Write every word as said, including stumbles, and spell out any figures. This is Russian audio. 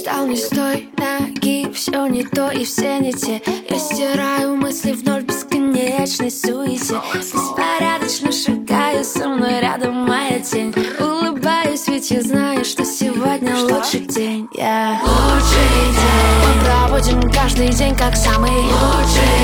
Встал не с той ноги, все не то и все не те. Я стираю мысли вновь в бесконечной суете. Беспорядочно шагаю, со мной рядом моя тень. Улыбаюсь, ведь я знаю, что сегодня что? лучший день. Я yeah. лучший день. Мы проводим каждый день как самый лучший